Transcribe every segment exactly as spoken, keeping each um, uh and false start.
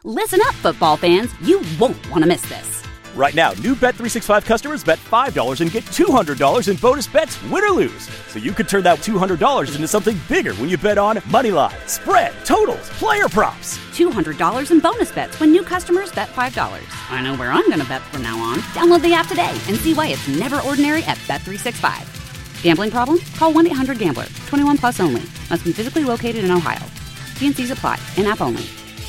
Listen up, football fans. You won't want to miss this. Right now, new Bet three sixty-five customers bet five dollars and get two hundred dollars in bonus bets, win or lose. So you could turn that two hundred dollars into something bigger when you bet on money line, spread, totals, player props. two hundred dollars in bonus bets when new customers bet five dollars. I know where I'm going to bet from now on. Download the app today and see why it's never ordinary at Bet three sixty-five. Gambling problem? Call one eight hundred gambler. twenty-one plus only. Must be physically located in Ohio. T and C's apply. In-app only.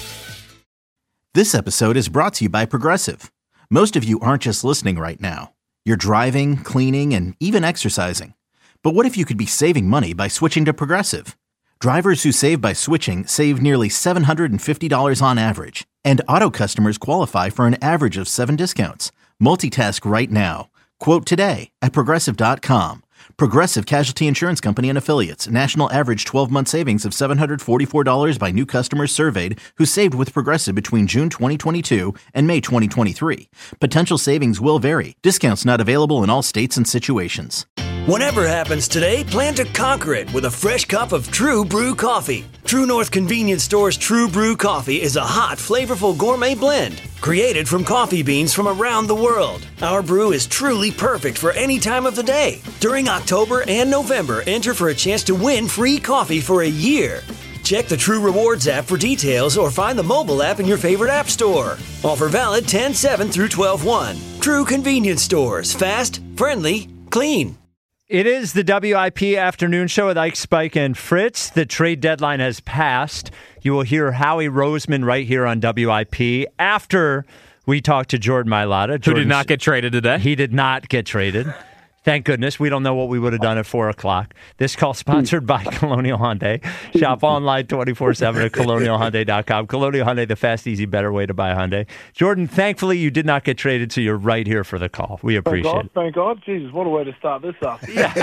This episode is brought to you by Progressive. Most of you aren't just listening right now. You're driving, cleaning, and even exercising. But what if you could be saving money by switching to Progressive? Drivers who save by switching save nearly seven hundred fifty dollars on average. And auto customers qualify for an average of seven discounts. Multitask right now. Quote today at Progressive dot com. Progressive Casualty Insurance Company and Affiliates. National average twelve-month savings of seven hundred forty-four dollars by new customers surveyed who saved with Progressive between June twenty twenty-two and May twenty twenty-three. Potential savings will vary. Discounts not available in all states and situations. Whatever happens today, plan to conquer it with a fresh cup of True Brew coffee. True North Convenience Store's True Brew coffee is a hot, flavorful gourmet blend created from coffee beans from around the world. Our brew is truly perfect for any time of the day. During October and November, enter for a chance to win free coffee for a year. Check the True Rewards app for details or find the mobile app in your favorite app store. Offer valid ten seven through twelve one. True Convenience Stores. Fast, friendly, clean. It is the W I P Afternoon Show with Ike, Spike, and Fritz. The trade deadline has passed. You will hear Howie Roseman right here on W I P after we talk to Jordan Mailata. Who did not get traded today. He did not get traded. Thank goodness. We don't know what we would have done at four o'clock. This call sponsored by Colonial Hyundai. Shop online twenty-four seven at colonial hyundai dot com. Colonial Hyundai, the fast, easy, better way to buy a Hyundai. Jordan, thankfully you did not get traded, so you're right here for the call. We appreciate thank it. God, thank God. Jesus, what a way to start this off.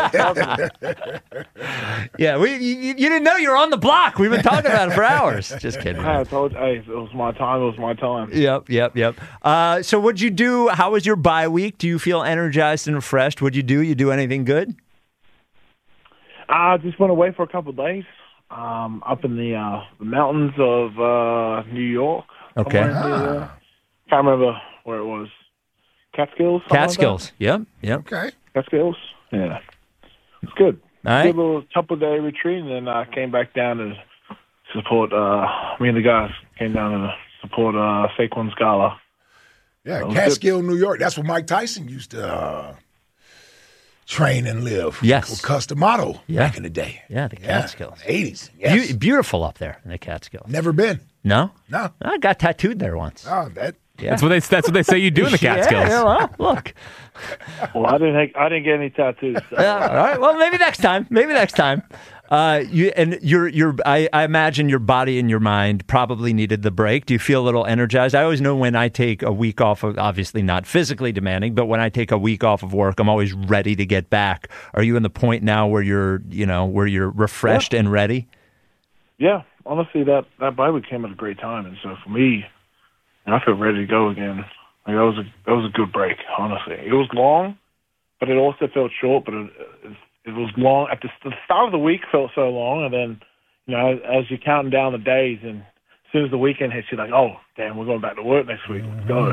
Yeah, we, you, you didn't know you were on the block. We've been talking about it for hours. Just kidding. I told you, hey, it was my time. It was my time. Yep, yep, yep. Uh, so what'd you do? How was your bye week? Do you feel energized and refreshed? What'd you do? You do anything good? I uh, just went away for a couple of days um, up in the, uh, the mountains of uh, New York. Okay. Ah. Can't remember where it was. Catskills? Catskills. Like yep, yep. Okay. Catskills? Yeah. It's good. All right. Good little couple-day retreat, and then I uh, came back down to support, uh, me and the guys came down to support uh, Saquon Scala. Yeah, Catskill, New York. That's where Mike Tyson used to uh, train and live. Yes. With Customato Yeah. back in the day. Yeah, the Catskills. Yeah, eighties. Yes. Be- beautiful up there in the Catskills. Never been. No? No. I got tattooed there once. Oh, that. Yeah. That's what they. That's what they say you do in the Catskills. Yeah, well, look. Well, I didn't. I didn't get any tattoos. So. Yeah, all right. Well, maybe next time. Maybe next time. Uh, you and your your. I, I imagine your body and your mind probably needed the break. Do you feel a little energized? I always know when I take a week off of, obviously not physically demanding, but when I take a week off of work, I'm always ready to get back. Are you in the point now where you're, you know, where you're refreshed Yeah. and ready? Yeah, honestly, that that bye week came at a great time, and so for me, I feel ready to go again. Like that was a that was a good break. Honestly, it was long, but it also felt short. But it, it, it was long at the, the start of the week. Felt so long, and then you know as you're counting down the days, and as soon as the weekend hits, you're like, oh damn, we're going back to work next week. Let's go.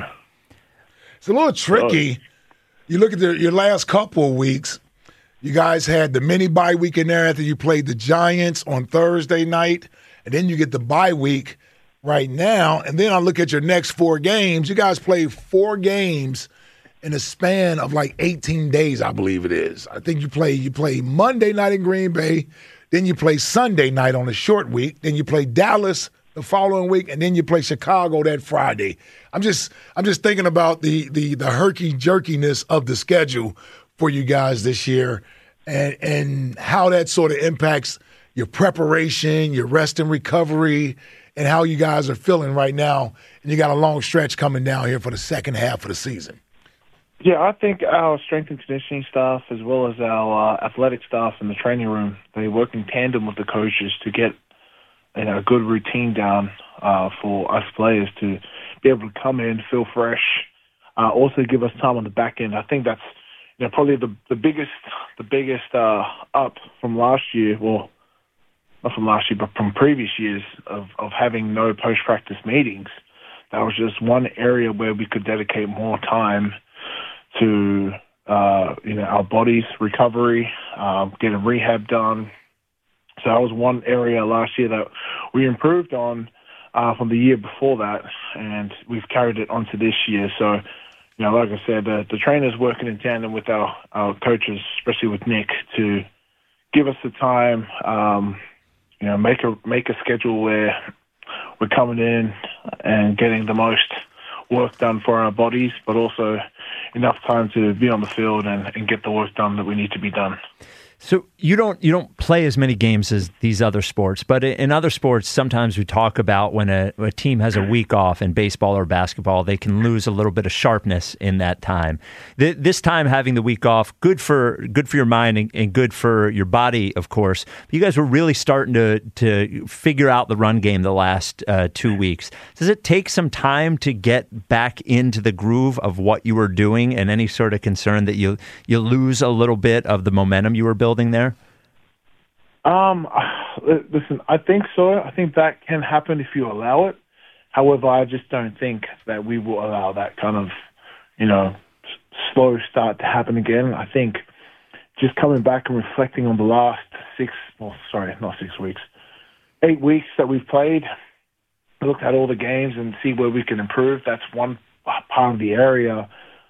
It's a little tricky. You look at the, your last couple of weeks. You guys had the mini bye week in there after you played the Giants on Thursday night, and then you get the bye week right now. And then I look at your next four games. You guys play four games in a span of like eighteen days, I believe it is. I think you play you play Monday night in Green Bay, then you play Sunday night on a short week, then you play Dallas the following week, and then you play Chicago that Friday. I'm just I'm just thinking about the the the herky jerkiness of the schedule for you guys this year, and and how that sort of impacts your preparation, your rest and recovery, and how you guys are feeling right now. And you got a long stretch coming down here for the second half of the season. Yeah, I think our strength and conditioning staff, as well as our uh, athletic staff in the training room, they work in tandem with the coaches to get you know, a good routine down uh, for us players to be able to come in, feel fresh, uh, also give us time on the back end. I think that's you know probably the the biggest the biggest uh, up from last year. Well, not from last year, but from previous years of, of having no post practice meetings. that was just one area where we could dedicate more time to, uh, you know, our body's recovery, uh, getting rehab done. So that was one area last year that we improved on uh, from the year before that, and we've carried it onto this year. So, you know, like I said, uh, the trainers working in tandem with our, our coaches, especially with Nick, to give us the time, um, you know, make a make a schedule where we're coming in and getting the most work done for our bodies, but also enough time to be on the field and, and get the work done that we need to be done. So you don't you don't play as many games as these other sports, but in other sports, sometimes we talk about when a, a team has a week off in baseball or basketball, they can lose a little bit of sharpness in that time. Th- this time, having the week off, good for good for your mind and, and good for your body, of course. But you guys were really starting to to figure out the run game the last uh, two weeks. Does it take some time to get back into the groove of what you were doing, and any sort of concern that you you lose a little bit of the momentum you were building there? Um, listen, I think so. I think that can happen if you allow it. However, I just don't think that we will allow that kind of, you know, slow start to happen again. I think just coming back and reflecting on the last six, well, sorry, not six weeks, eight weeks that we've played, looked at all the games and see where we can improve. That's one part of the area,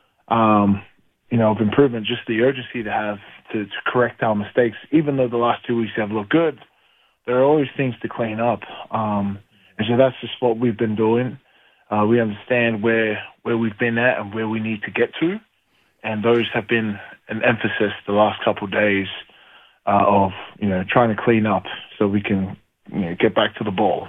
um, you know, of improvement, just the urgency to have to, to correct our mistakes. Even though the last two weeks have looked good, there are always things to clean up. Um, and so that's just what we've been doing. Uh, we understand where where we've been at and where we need to get to. And those have been an emphasis the last couple of days uh, of, you know, trying to clean up so we can, you know, get back to the ball.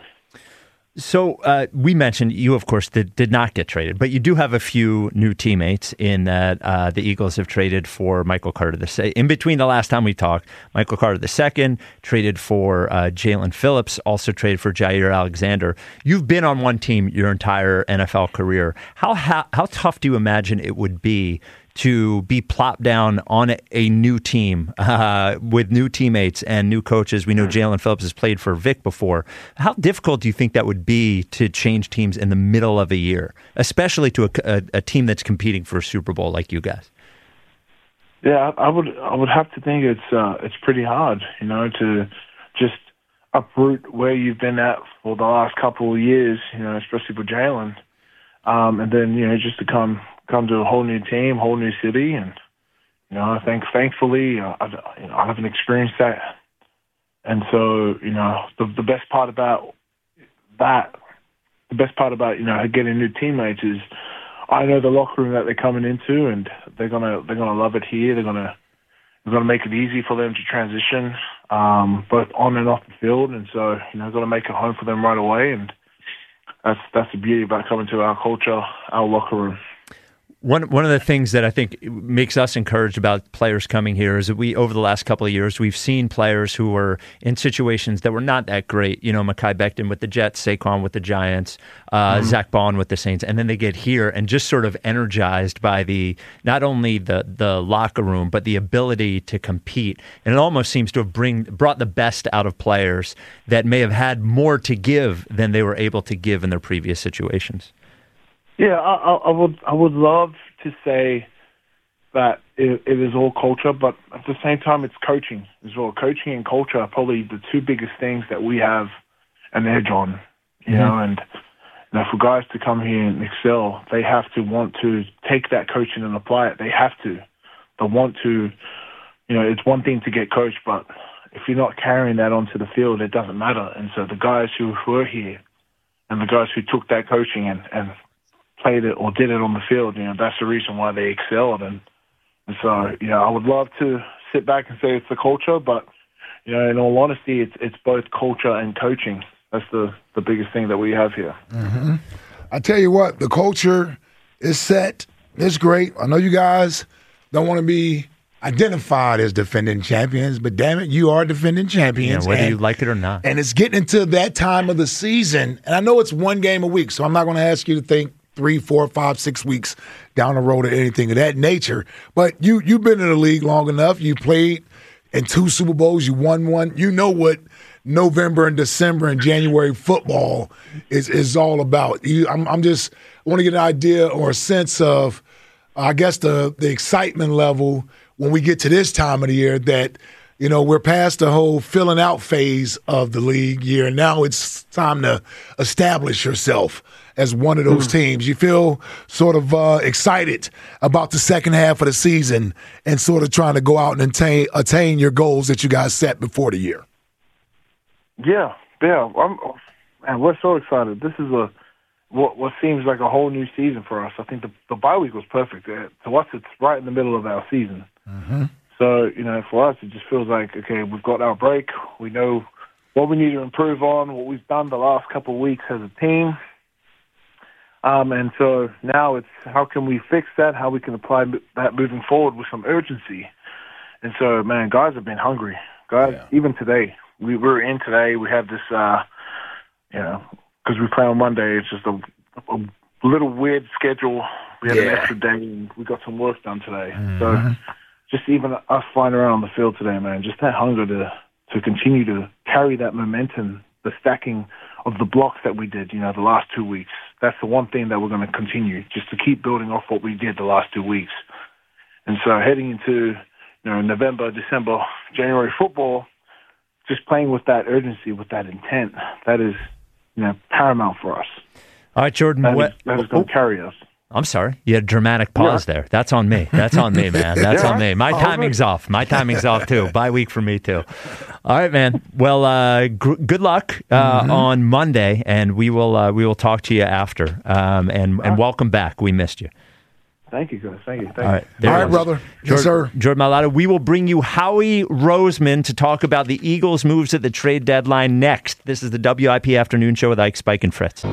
So uh, we mentioned you, of course, did, did not get traded, but you do have a few new teammates in that uh, the Eagles have traded for Michael Carter the second. In between the last time we talked, Michael Carter the second traded for uh, Jalen Phillips, also traded for Jair Alexander. You've been on one team your entire N F L career. How how, how tough do you imagine it would be to be plopped down on a, a new team uh, with new teammates and new coaches? We know Jalen Phillips has played for Vic before. How difficult do you think that would be to change teams in the middle of a year, especially to a, a, a team that's competing for a Super Bowl like you guys? Yeah, I would I would have to think it's uh, it's pretty hard, you know, to just uproot where you've been at for the last couple of years, you know, especially for Jalen, um, and then, you know, just to come come to a whole new team, whole new city, and, you know, I think thankfully uh, I, you know, I haven't experienced that, and so, you know, the the best part about that, the best part about, you know, getting new teammates is I know the locker room that they're coming into, and they're gonna they're gonna love it here. They're gonna they're gonna make it easy for them to transition, um, both on and off the field, and so, you know, gonna make it home for them right away, and that's that's the beauty about coming to our culture, our locker room. One one of the things that I think makes us encouraged about players coming here is that we, over the last couple of years, we've seen players who were in situations that were not that great. You know, Mekhi Becton with the Jets, Saquon with the Giants, uh, mm-hmm. Zach Bond with the Saints, and then they get here and just sort of energized by the not only the the locker room but the ability to compete. And it almost seems to have bring brought the best out of players that may have had more to give than they were able to give in their previous situations. Yeah, I, I would I would love to say that it, it is all culture, but at the same time, it's coaching as well. Coaching and culture are probably the two biggest things that we have an edge on, you mm-hmm. know. And you know, for guys to come here and excel, they have to want to take that coaching and apply it. They have to. They want to. You know, it's one thing to get coached, but if you're not carrying that onto the field, it doesn't matter. And so the guys who were here and the guys who took that coaching and and played it or did it on the field, you know, that's the reason why they excelled. And, and so, you know, I would love to sit back and say it's the culture, but, you know, in all honesty, it's it's both culture and coaching. That's the, the biggest thing that we have here. Mm-hmm. I tell you what, the culture is set. It's great. I know you guys don't want to be identified as defending champions, but damn it, you are defending champions. Yeah, whether and, you like it or not. And it's getting into that time of the season. And I know it's one game a week, so I'm not going to ask you to think three, four, five, six weeks down the road or anything of that nature. But you, you've been in the league long enough. You played in two Super Bowls. You won one. You know what November and December and January football is is all about. You, I'm, I'm just I want to get an idea or a sense of, I guess, the the excitement level when we get to this time of the year that, you know, we're past the whole filling out phase of the league year, and now it's time to establish yourself as one of those teams. You feel sort of uh, excited about the second half of the season and sort of trying to go out and attain, attain your goals that you guys set before the year. Yeah, yeah. I'm, and we're so excited. This is a what what seems like a whole new season for us. I think the the bye week was perfect. Uh, to us, it's right in the middle of our season. Mm-hmm. So, you know, for us, it just feels like, okay, we've got our break. We know what we need to improve on, what we've done the last couple of weeks as a team. Um, and so now it's how can we fix that, how we can apply that moving forward with some urgency. And so, man, guys have been hungry. Guys, yeah. Even today. We were in today. We have this, uh, you know, because we play on Monday, it's just a, a little weird schedule. We had yeah. an extra day, and we got some work done today. Mm-hmm. So just even us flying around on the field today, man, just that hunger to, to continue to carry that momentum, the stacking of the blocks that we did, you know, the last two weeks. That's the one thing that we're going to continue, just to keep building off what we did the last two weeks. And so heading into, you know, November, December, January football, just playing with that urgency, with that intent, that is, you know, paramount for us. All right, Jordan. That what, is, that is going to oh, carry us. I'm sorry. You had a dramatic pause yeah. there. That's on me. That's on me, man. That's yeah. on me. My oh, timing's right. off. My timing's off, too. Bye week for me, too. All right, man. Well, uh, gr- good luck uh, mm-hmm. on Monday, and we will uh, we will talk to you after. Um, and, and welcome back. We missed you. Thank you, guys. Thank you. Thank All right, you. All right, brother. Jordan, yes, sir. Jordan Mailata, we will bring you Howie Roseman to talk about the Eagles' moves at the trade deadline next. This is the W I P Afternoon Show with Ike, Spike, and Fritz.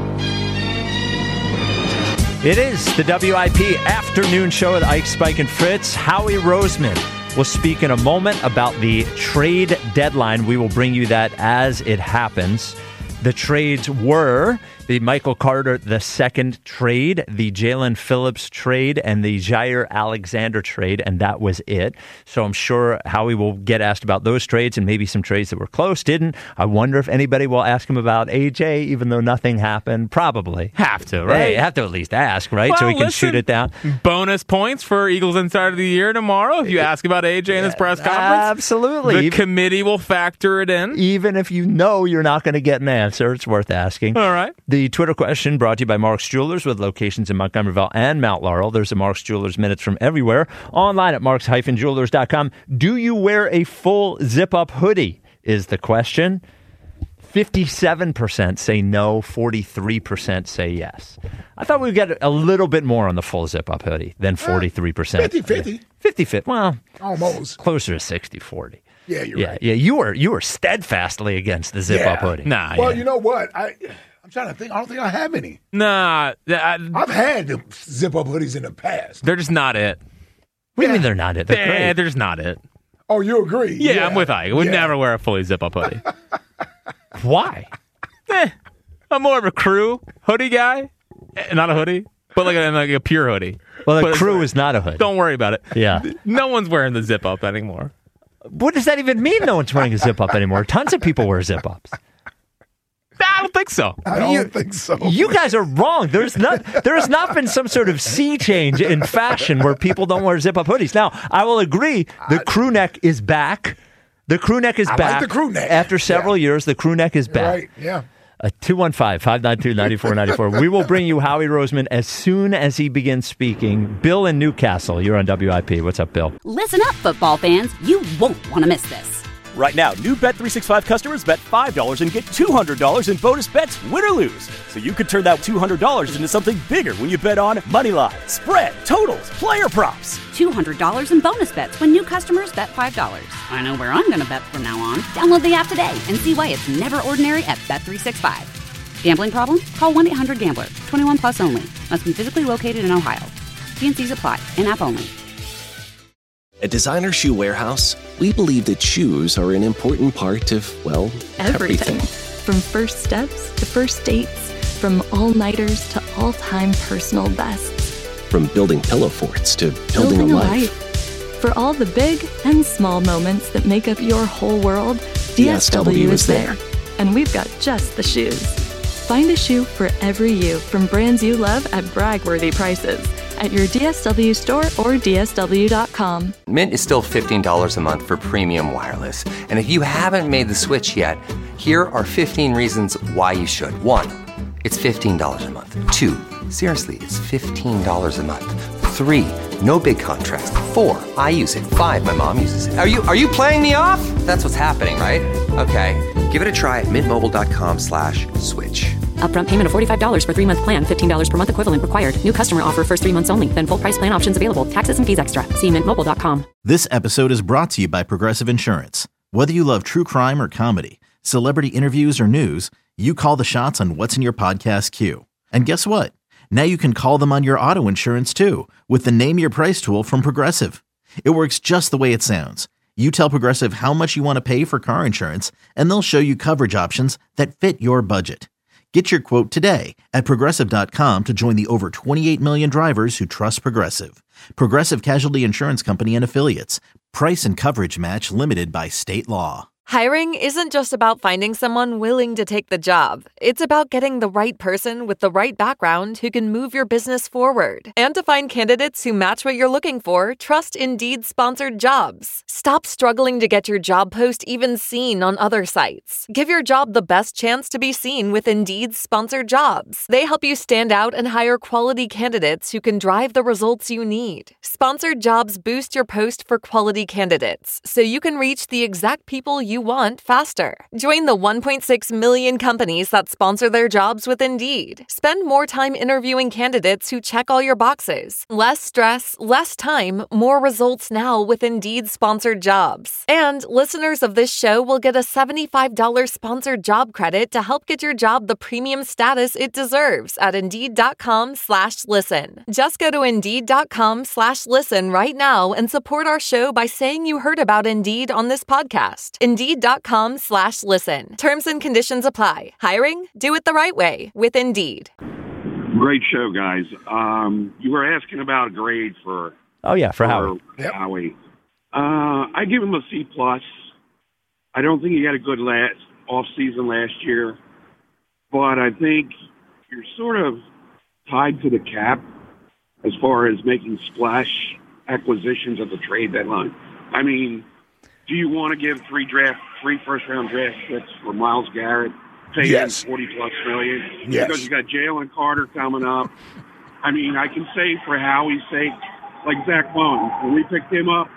It is the W I P Afternoon Show with Ike, Spike, and Fritz. Howie Roseman will speak in a moment about the trade deadline. We will bring you that as it happens. The trades were the Michael Carter the second trade, the Jalen Phillips trade, and the Jair Alexander trade, and that was it. So I'm sure Howie will get asked about those trades and maybe some trades that were close, didn't. I wonder if anybody will ask him about A J, even though nothing happened. Probably. Have to, right? Hey, have to at least ask, right? Well, so he can listen, shoot it down. Bonus points for Eagles Insider of the Year tomorrow if you ask about A J in his press conference. Absolutely. The even, committee will factor it in. Even if you know you're not going to get an answer, it's worth asking. All right. The Twitter question brought to you by Mark's Jewelers with locations in Montgomeryville and Mount Laurel. There's a Mark's Jewelers Minutes from everywhere. Online at marks dash jewelers dot com. Do you wear a full zip-up hoodie is the question. fifty-seven percent say no, forty-three percent say yes. I thought we'd get a little bit more on the full zip-up hoodie than forty-three percent. fifty-fifty. fifty-fifty. Well, almost. Closer to sixty forty. Yeah, you're yeah, right. Yeah, you were you were steadfastly against the zip-up yeah. hoodie. Nah. Well, yeah. you know what? I I'm trying to think. I don't think I have any. Nah. I, I've had the zip-up hoodies in the past. They're just not it. What do you mean they're not it? They're eh, great. They're just not it. Oh, you agree? Yeah, yeah. I'm with Ike. I would yeah. never wear a fully zip-up hoodie. Why? eh, I'm more of a crew hoodie guy. Eh, not a hoodie, but like a, like a pure hoodie. Well, the but crew is not a hoodie. Don't worry about it. Yeah. No one's wearing the zip-up anymore. What does that even mean, no one's wearing a zip-up anymore? Tons of people wear zip-ups. I don't think so. I don't you, think so. You guys are wrong. There's not there has not been some sort of sea change in fashion where people don't wear zip-up hoodies. Now, I will agree, the crew neck is back. The crew neck is I back. like the crew neck. After several yeah. years, the crew neck is back. Right, yeah. Uh, two one five, five nine two, nine four nine four. We will bring you Howie Roseman as soon as he begins speaking. Bill in Newcastle, you're on W I P. What's up, Bill? Listen up, football fans. You won't want to miss this. Right now, new Bet three sixty-five customers bet five dollars and get two hundred dollars in bonus bets, win or lose. So you could turn that two hundred dollars into something bigger when you bet on Moneyline, spread, totals, player props. two hundred dollars in bonus bets when new customers bet five dollars. I know where I'm going to bet from now on. Download the app today and see why it's never ordinary at Bet three sixty-five. Gambling problem? Call one eight hundred gambler. twenty-one plus only. Must be physically located in Ohio. T and C's apply. In-app only. At Designer Shoe Warehouse, we believe that shoes are an important part of, well, everything. everything. From first steps to first dates, from all-nighters to all-time personal bests. From building pillow forts to building, building a, a life. life. For all the big and small moments that make up your whole world, D S W is there. And we've got just the shoes. Find a shoe for every you from brands you love at brag-worthy prices at your D S W store or D S W dot com. Mint is still fifteen dollars a month for premium wireless. And if you haven't made the switch yet, here are fifteen reasons why you should. One, it's fifteen dollars a month. Two, seriously, it's fifteen dollars a month. Three, no big contrast. Four, I use it. Five, my mom uses it. Are you are you playing me off? That's what's happening, right? Okay, give it a try at mintmobile.com slash switch. Upfront payment of forty-five dollars for three-month plan, fifteen dollars per month equivalent required. New customer offer first three months only. Then full price plan options available. Taxes and fees extra. See mint mobile dot com. This episode is brought to you by Progressive Insurance. Whether you love true crime or comedy, celebrity interviews or news, you call the shots on what's in your podcast queue. And guess what? Now you can call them on your auto insurance too with the Name Your Price tool from Progressive. It works just the way it sounds. You tell Progressive how much you want to pay for car insurance, and they'll show you coverage options that fit your budget. Get your quote today at Progressive dot com to join the over twenty-eight million drivers who trust Progressive. Progressive Casualty Insurance Company and Affiliates. Price and coverage match limited by state law. Hiring isn't just about finding someone willing to take the job. It's about getting the right person with the right background who can move your business forward. And to find candidates who match what you're looking for, trust Indeed sponsored jobs. Stop struggling to get your job post even seen on other sites. Give your job the best chance to be seen with Indeed sponsored jobs. They help you stand out and hire quality candidates who can drive the results you need. Sponsored jobs boost your post for quality candidates, so you can reach the exact people you want faster. Join the one point six million companies that sponsor their jobs with Indeed. Spend more time interviewing candidates who check all your boxes. Less stress, less time, more results now with Indeed sponsored jobs. And listeners of this show will get a seventy-five dollars sponsored job credit to help get your job the premium status it deserves at Indeed.com slash listen. Just go to Indeed.com slash listen right now and support our show by saying you heard about Indeed on this podcast. Indeed.com slash listen. Terms and conditions apply. Hiring? Do it the right way with Indeed. Great show, guys. Um, you were asking about a grade for Oh yeah, for, for Howie. Yep. Howie. Uh, I give him a C plus. I don't think he had a good last off season last year, but I think you're sort of tied to the cap as far as making splash acquisitions at the trade deadline. I mean, do you want to give three draft, three first round draft picks for Myles Garrett, pay yes. him forty plus million? Yes. Because you got Jalen Carter coming up. I mean, I can say for Howie's sake, like Zach Bone, when we picked him up,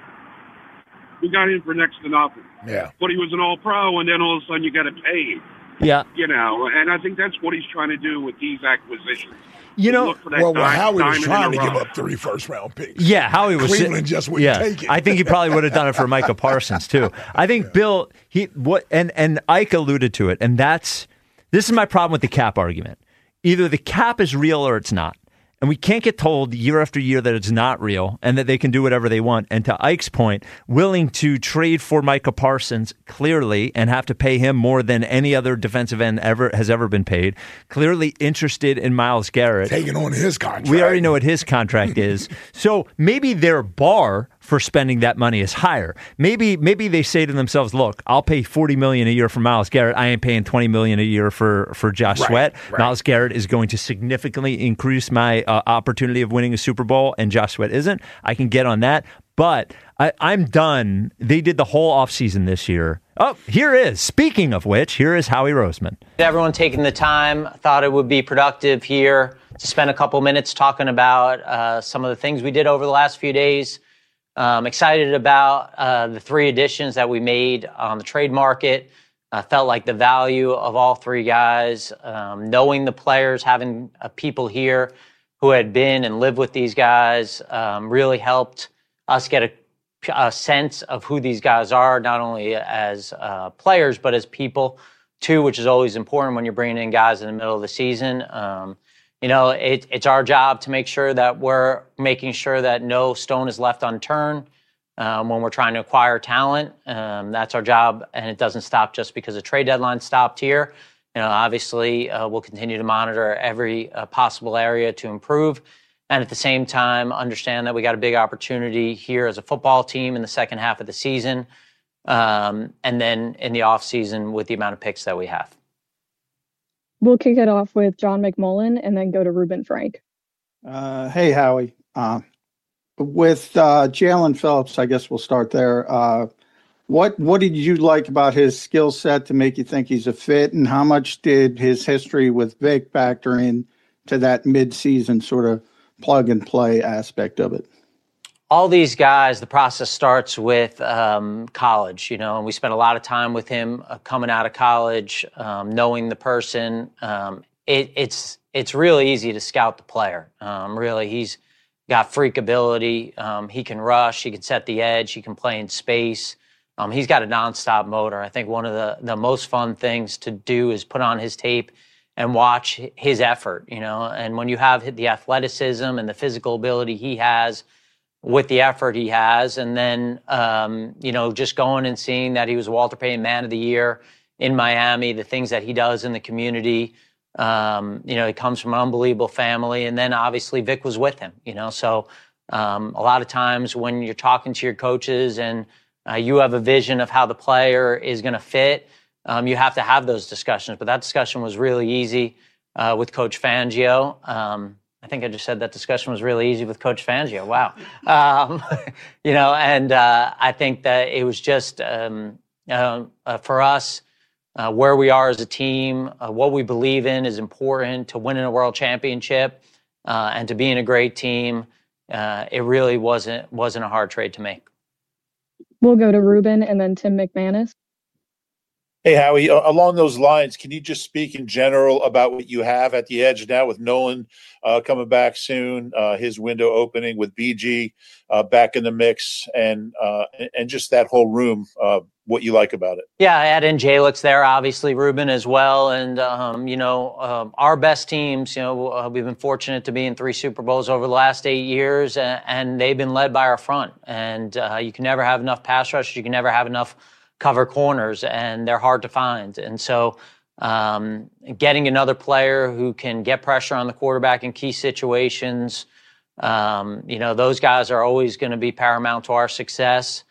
we got him for next to nothing. Yeah. But he was an all-pro, and then all of a sudden you got to pay him. Yeah. You know, and I think that's what he's trying to do with these acquisitions. You know, well, well dime, Howie was trying to rough. give up three first-round picks. Yeah, Howie was. Cleveland just wouldn't yeah, take it. I think he probably would have done it for Micah Parsons too. I think Bill, he what, and and Ike alluded to it, and that's this is my problem with the cap argument. Either the cap is real or it's not. And we can't get told year after year that it's not real and that they can do whatever they want. And to Ike's point, willing to trade for Micah Parsons clearly and have to pay him more than any other defensive end ever has ever been paid. Clearly interested in Myles Garrett. Taking on his contract. We already know what his contract is. So maybe their bar for spending that money is higher. Maybe maybe they say to themselves, look, I'll pay forty million dollars a year for Myles Garrett. I ain't paying twenty million dollars a year for, for Josh right, Sweat. Right. Myles Garrett is going to significantly increase my uh, opportunity of winning a Super Bowl, and Josh Sweat isn't. I can get on that. But I, I'm done. They did the whole offseason this year. Oh, here is. Speaking of which, here is Howie Roseman. Everyone taking the time. Thought it would be productive here to spend a couple minutes talking about uh, some of the things we did over the last few days. Um, excited about uh, the three additions that we made on the trade market. I uh, felt like the value of all three guys, um, knowing the players, having uh, people here who had been and lived with these guys um, really helped us get a, a sense of who these guys are, not only as uh, players, but as people too, which is always important when you're bringing in guys in the middle of the season. Um, You know, it, it's our job to make sure that we're making sure that no stone is left unturned um, when we're trying to acquire talent. Um, that's our job, and it doesn't stop just because the trade deadline stopped here. You know, obviously, uh, we'll continue to monitor every uh, possible area to improve, and at the same time, understand that we got a big opportunity here as a football team in the second half of the season um, and then in the offseason with the amount of picks that we have. We'll kick it off with John McMullen and then go to Reuben Frank. Uh, hey, Howie. Uh, with uh, Jalen Phillips, I guess we'll start there. Uh, what what did you like about his skill set to make you think he's a fit, and how much did his history with Vic factor in to that mid-season sort of plug-and-play aspect of it? All these guys, the process starts with um, college, you know, and we spent a lot of time with him uh, coming out of college, um, knowing the person. Um, it, it's it's really easy to scout the player. Um, really, he's got freak ability. Um, he can rush. He can set the edge. He can play in space. Um, he's got a nonstop motor. I think one of the, the most fun things to do is put on his tape and watch his effort, you know. And when you have the athleticism and the physical ability he has, with the effort he has, and then, um, you know, just going and seeing that he was Walter Payton Man of the Year in Miami, the things that he does in the community. Um, you know, he comes from an unbelievable family, and then obviously Vic was with him, you know. So um, a lot of times when you're talking to your coaches and uh, you have a vision of how the player is going to fit, um, you have to have those discussions. But that discussion was really easy uh, with Coach Fangio. Um, I think I just said that discussion was really easy with Coach Fangio. Wow. Um, you know, and uh, I think that it was just um, uh, uh, for us, uh, where we are as a team, uh, what we believe in is important to winning a world championship uh, and to being a great team. Uh, it really wasn't wasn't a hard trade to make. We'll go to Reuben and then Tim McManus. Hey, Howie, along those lines, can you just speak in general about what you have at the edge now with Nolan uh, coming back soon, uh, his window opening with B G uh, back in the mix, and uh, and just that whole room, uh, what you like about it? Yeah, I add in Jalix there, obviously, Reuben as well. And, um, you know, um, our best teams, you know, uh, we've been fortunate to be in three Super Bowls over the last eight years, and, and they've been led by our front. And uh, you can never have enough pass rush. You can never have enough cover corners, and they're hard to find. And so um, getting another player who can get pressure on the quarterback in key situations, um, you know, those guys are always going to be paramount to our success.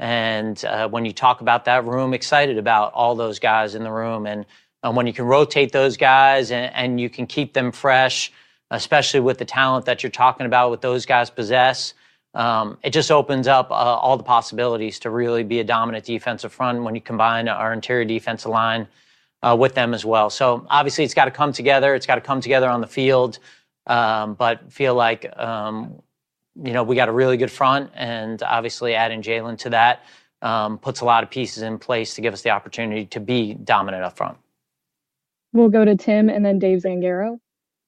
And uh, when you talk about that room, excited about all those guys in the room. And uh, when you can rotate those guys and, and you can keep them fresh, especially with the talent that you're talking about with those guys possess, Um, it just opens up uh, all the possibilities to really be a dominant defensive front when you combine our interior defensive line uh, with them as well. So obviously it's got to come together. It's got to come together on the field, um, but feel like, um, you know, we got a really good front, and obviously adding Jalen to that um, puts a lot of pieces in place to give us the opportunity to be dominant up front. We'll go to Tim and then Dave Zangaro.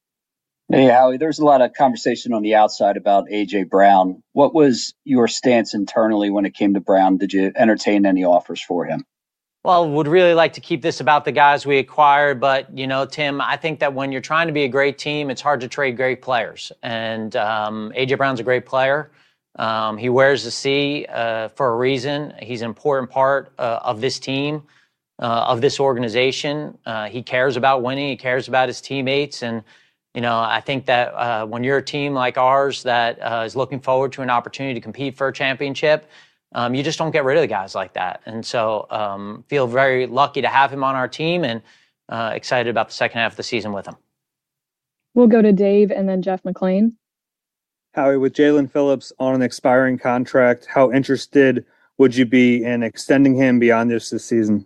Hey, Howie, there's a lot of conversation on the outside about A J Brown. What was your stance internally when it came to Brown? Did you entertain any offers for him? Well, would really like to keep this about the guys we acquired, but, you know, Tim, I think that when you're trying to be a great team, it's hard to trade great players. And um, A J Brown's a great player. Um, he wears the C uh, for a reason. He's an important part uh, of this team, uh, of this organization. Uh, he cares about winning. He cares about his teammates. And You know, I think that uh, when you're a team like ours that uh, is looking forward to an opportunity to compete for a championship, um, you just don't get rid of the guys like that. And so um, feel very lucky to have him on our team, and uh, excited about the second half of the season with him. We'll go to Dave and then Jeff McLean. Howie, with Jalen Phillips on an expiring contract, how interested would you be in extending him beyond this this season?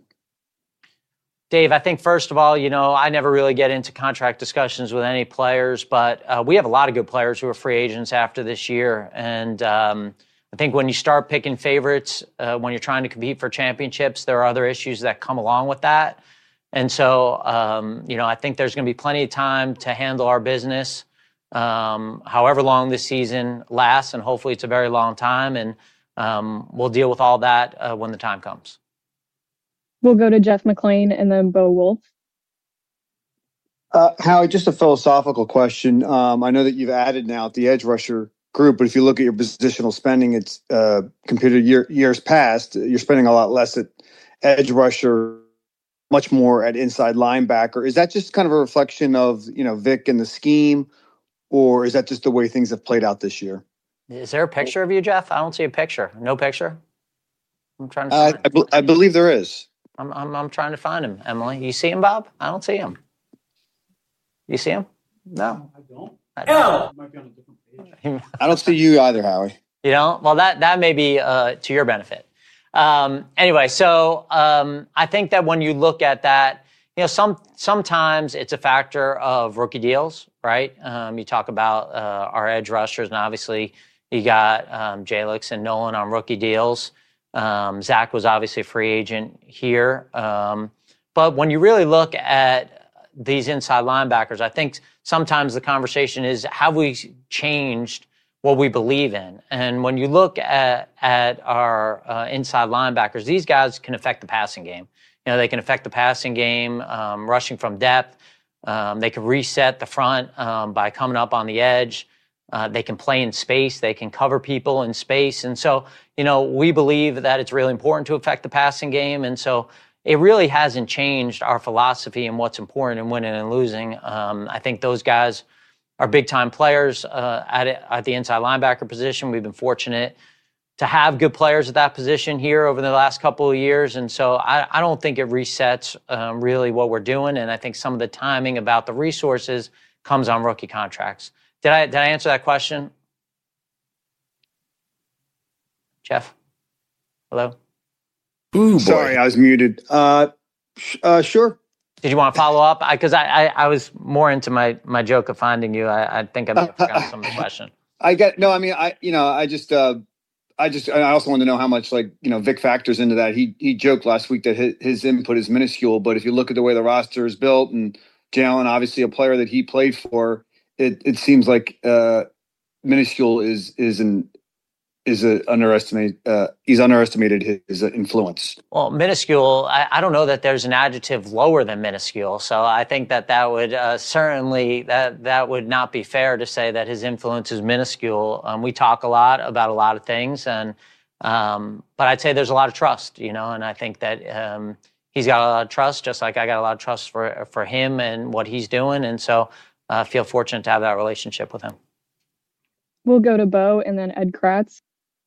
Dave, I think first of all, you know, I never really get into contract discussions with any players, but uh, we have a lot of good players who are free agents after this year. And um, I think when you start picking favorites, uh, when you're trying to compete for championships, there are other issues that come along with that. And so, um, you know, I think there's going to be plenty of time to handle our business, um, however long this season lasts, and hopefully it's a very long time. And um, we'll deal with all that uh, when the time comes. We'll go to Jeff McLean and then Bo Wolf. Uh, Howie, just a philosophical question. Um, I know that you've added now at the edge rusher group, but if you look at your positional spending, it's uh, compared to year, years past, you're spending a lot less at edge rusher, much more at inside linebacker. Is that just kind of a reflection of, you know, Vic and the scheme, or is that just the way things have played out this year? Is there a picture of you, Jeff? I don't see a picture. No picture? I'm trying to Uh, find I, be- I believe there is. I'm, I'm I'm trying to find him, Emily. You see him, Bob? I don't see him. You see him? No. I don't. I don't. Might be on a different page. I don't see you either, Howie. You know? Well, that, that may be uh, to your benefit. Um, anyway, so um, I think that when you look at that, you know, some sometimes it's a factor of rookie deals, right? Um, you talk about uh, our edge rushers, and obviously you got um, Jalix and Nolan on rookie deals. Um, Zach was obviously a free agent here. Um, but when you really look at these inside linebackers, I think sometimes the conversation is, have we changed what we believe in? And when you look at, at our uh, inside linebackers, these guys can affect the passing game. You know, they can affect the passing game, um, rushing from depth. Um, they can reset the front um, by coming up on the edge. Uh, they can play in space. They can cover people in space. And so, you know, we believe that it's really important to affect the passing game. And so it really hasn't changed our philosophy and what's important in winning and losing. Um, I think those guys are big-time players uh, at, at the inside linebacker position. We've been fortunate to have good players at that position here over the last couple of years. And so I, I don't think it resets um, really what we're doing. And I think some of the timing about the resources comes on rookie contracts. Did I did I answer that question? Jeff? Hello? Ooh, Sorry, I was muted. Uh, sh- uh, sure. Did you want to follow up? Because I, I, I, I was more into my, my joke of finding you. I, I think I may have forgotten some of the question. I get no. I mean, I you know, I just, uh, I just, I also want to know how much like you know Vic factors into that. He he joked last week that his, his input is minuscule, but if you look at the way the roster is built, and Jalen, obviously a player that he played for, it it seems like uh, minuscule is is an is a underestimate. Uh, he's underestimated his, his influence. Well, minuscule, I, I don't know that there's an adjective lower than minuscule. So I think that that would uh, certainly, that that would not be fair to say that his influence is minuscule. Um, we talk a lot about a lot of things, and um, but I'd say there's a lot of trust, you know, and I think that um, he's got a lot of trust, just like I got a lot of trust for, for him and what he's doing. And so I uh, feel fortunate to have that relationship with him. We'll go to Bo and then Ed Kratz.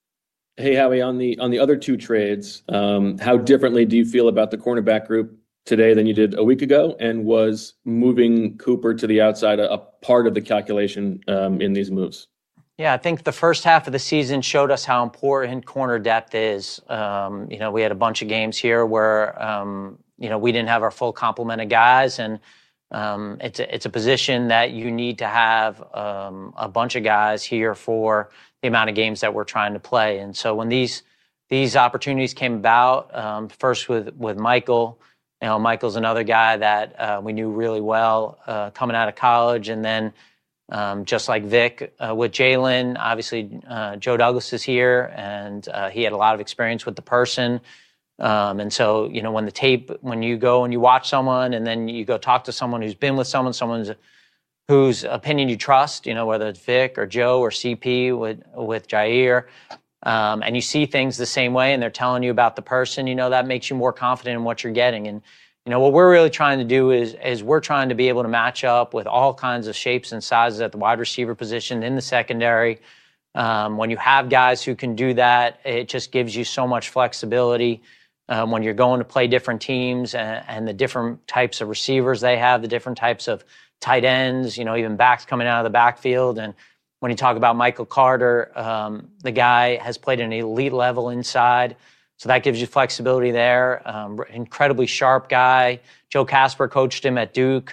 Hey, Howie, on the on the other two trades, um, how differently do you feel about the cornerback group today than you did a week ago? And was moving Cooper to the outside a, a part of the calculation um, in these moves? Yeah, I think the first half of the season showed us how important corner depth is. Um, you know, we had a bunch of games here where, um, you know, we didn't have our full complement of guys, and um, it's a, it's a position that you need to have um, a bunch of guys here for the amount of games that we're trying to play. And so when these these opportunities came about, um, first with with Michael, you know, Michael's another guy that uh, we knew really well uh, coming out of college, and then um, just like Vic uh, with Jalen, obviously uh, Joe Douglas is here, and uh, he had a lot of experience with the person. Um, and so, you know, when the tape, when you go and you watch someone, and then you go talk to someone who's been with someone, someone's whose opinion you trust, you know, whether it's Vic or Joe or C P with with Jair, um, and you see things the same way, and they're telling you about the person, you know, that makes you more confident in what you're getting. And, you know, what we're really trying to do is, is we're trying to be able to match up with all kinds of shapes and sizes at the wide receiver position, in the secondary. Um, when you have guys who can do that, it just gives you so much flexibility. Um, when you're going to play different teams, and, and the different types of receivers they have, the different types of tight ends, you know, even backs coming out of the backfield. And when you talk about Michael Carter, um, the guy has played an elite level inside, so that gives you flexibility there. Um, incredibly sharp guy. Joe Casper coached him at Duke.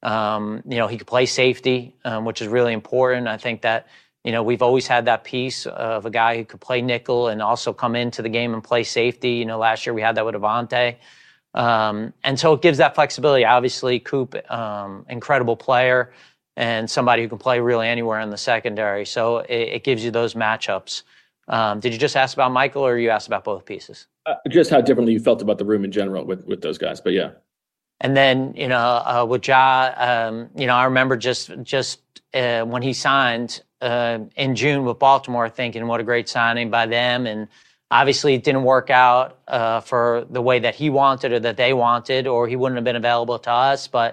Um, you know, he could play safety, um, which is really important. I think that, you know, we've always had that piece of a guy who could play nickel and also come into the game and play safety. You know, last year we had that with Avante. Um, and so it gives that flexibility. Obviously, Coop, um, incredible player and somebody who can play really anywhere in the secondary. So it, it gives you those matchups. Um, did you just ask about Michael, or you asked about both pieces? Uh, just how differently you felt about the room in general with, with those guys, but yeah. And then, you know, uh, with Ja, um, you know, I remember just just uh, when he signed uh, in June with Baltimore, thinking what a great signing by them. And obviously it didn't work out uh, for the way that he wanted or that they wanted, or he wouldn't have been available to us. But,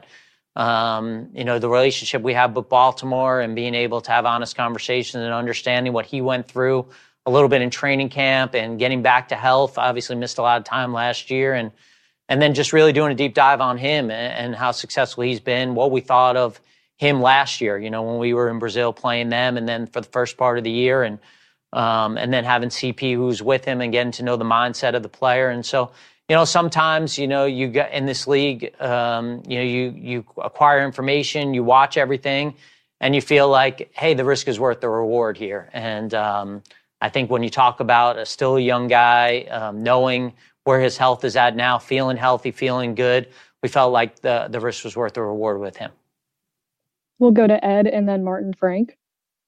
um, you know, the relationship we have with Baltimore and being able to have honest conversations and understanding what he went through a little bit in training camp and getting back to health. Obviously missed a lot of time last year, and and then just really doing a deep dive on him and, and how successful he's been, what we thought of him last year, you know, when we were in Brazil playing them, and then for the first part of the year, and um, and then having C P who's with him and getting to know the mindset of the player. And so, you know, sometimes, you know, you get in this league, um, you know, you you acquire information, you watch everything, and you feel like, hey, the risk is worth the reward here. And um, I think when you talk about a still a young guy, um, knowing where his health is at now, feeling healthy, feeling good, we felt like the, the risk was worth the reward with him. We'll go to Ed and then Martin Frank.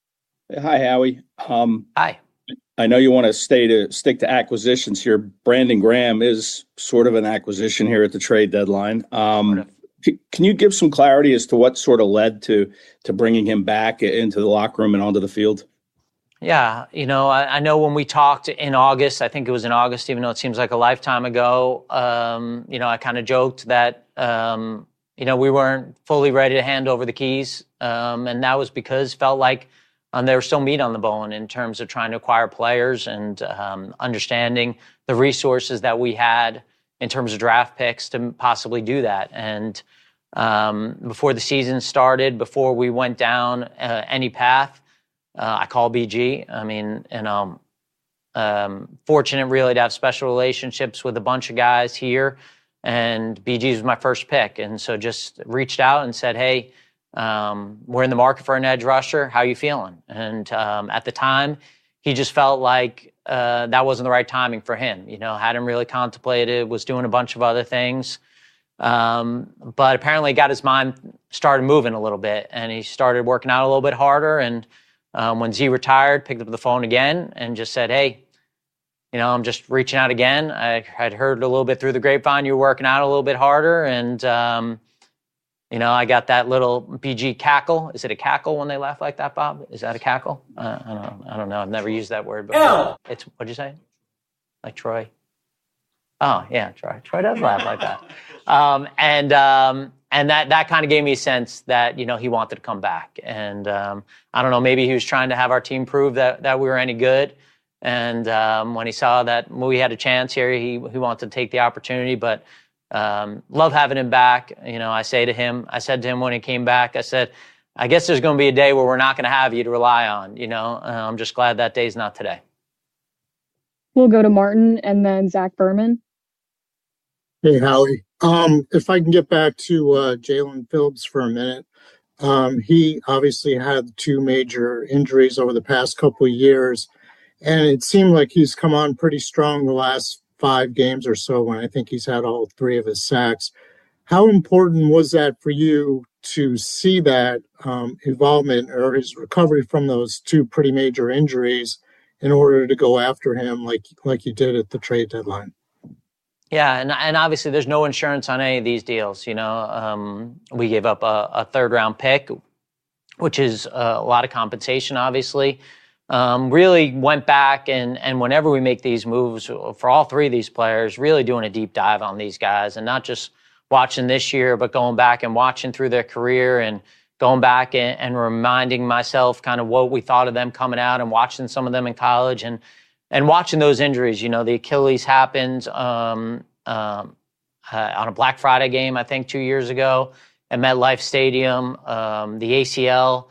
Hi, Howie. Um, Hi. I know you want to stay to stick to acquisitions here. Brandon Graham is sort of an acquisition here at the trade deadline. Um, can you give some clarity as to what sort of led to to bringing him back into the locker room and onto the field? Yeah, you know, I, I know when we talked in August, I think it was in August, even though it seems like a lifetime ago, um, you know, I kind of joked that, um, you know, we weren't fully ready to hand over the keys. Um, and that was because it felt like um, there was still meat on the bone in terms of trying to acquire players and um, understanding the resources that we had in terms of draft picks to possibly do that. And um, before the season started, before we went down uh, any path, Uh, I call B G. I mean, you know, um, fortunate really to have special relationships with a bunch of guys here, and B G was my first pick. And so just reached out and said, hey, um, we're in the market for an edge rusher. How are you feeling? And um, at the time, he just felt like uh, that wasn't the right timing for him. You know, hadn't really contemplated, was doing a bunch of other things. Um, but apparently got his mind started moving a little bit, and he started working out a little bit harder. And Um, when Z retired, picked up the phone again and just said, hey, you know, I'm just reaching out again. I had heard a little bit through the grapevine you were working out a little bit harder. And, um, you know, I got that little B G cackle. Is it a cackle when they laugh like that, Bob? Is that a cackle? Uh, I don't know. I don't know. I've never used that word before. Ew. It's, what'd you say? Like Troy? Oh, yeah, Troy. Troy does laugh like that. Um, and, um, And that, that kind of gave me a sense that, you know, he wanted to come back. And um, I don't know, maybe he was trying to have our team prove that, that we were any good. And um, when he saw that we had a chance here, he, he wanted to take the opportunity. But um, love having him back. You know, I say to him, I said to him when he came back, I said, I guess there's going to be a day where we're not going to have you to rely on. You know, uh, I'm just glad that day's not today. We'll go to Martin and then Zach Berman. Hey, Howie. Um, if I can get back to uh, Jaelan Phillips for a minute. Um, he obviously had two major injuries over the past couple of years, and it seemed like he's come on pretty strong the last five games or so when I think he's had all three of his sacks. How important was that for you to see that um, involvement or his recovery from those two pretty major injuries in order to go after him like like you did at the trade deadline? Yeah, and and obviously there's no insurance on any of these deals. You know, um, we gave up a, a third round pick, which is a lot of compensation, obviously. Um, really went back and and whenever we make these moves for all three of these players, really doing a deep dive on these guys and not just watching this year, but going back and watching through their career and going back and, and reminding myself kind of what we thought of them coming out and watching some of them in college and And watching those injuries. You know, the Achilles happened um, um, uh, on a Black Friday game, I think, two years ago at MetLife Stadium. Um, the A C L,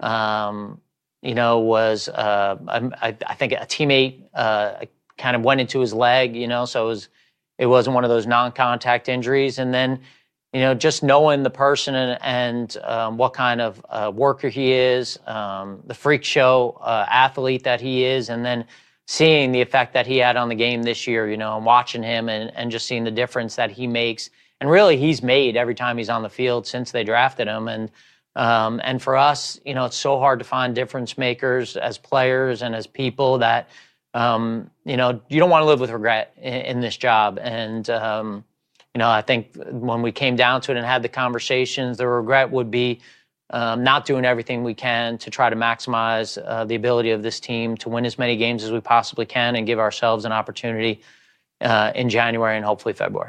um, you know, was, uh, I, I think a teammate uh, kind of went into his leg, you know, so it, was, it wasn't one of those non-contact injuries. And then, you know, just knowing the person and, and um, what kind of uh, worker he is, um, the freak show uh, athlete that he is, and then seeing the effect that he had on the game this year, you know, and watching him and, and just seeing the difference that he makes. And really he's made every time he's on the field since they drafted him. And um, and for us, you know, it's so hard to find difference makers as players and as people that, um, you know, you don't want to live with regret in, in this job. And, um, you know, I think when we came down to it and had the conversations, the regret would be Um, not doing everything we can to try to maximize uh, the ability of this team to win as many games as we possibly can and give ourselves an opportunity uh, in January and hopefully February.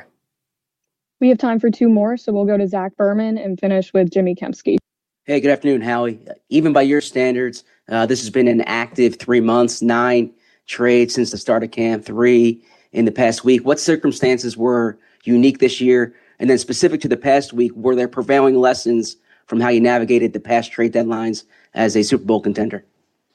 We have time for two more, so we'll go to Zach Berman and finish with Jimmy Kempski. Hey, good afternoon, Howie. Even by your standards, uh, this has been an active three months, nine trade since the start of camp, three in the past week. What circumstances were unique this year? And then specific to the past week, were there prevailing lessons from how you navigated the past trade deadlines as a Super Bowl contender?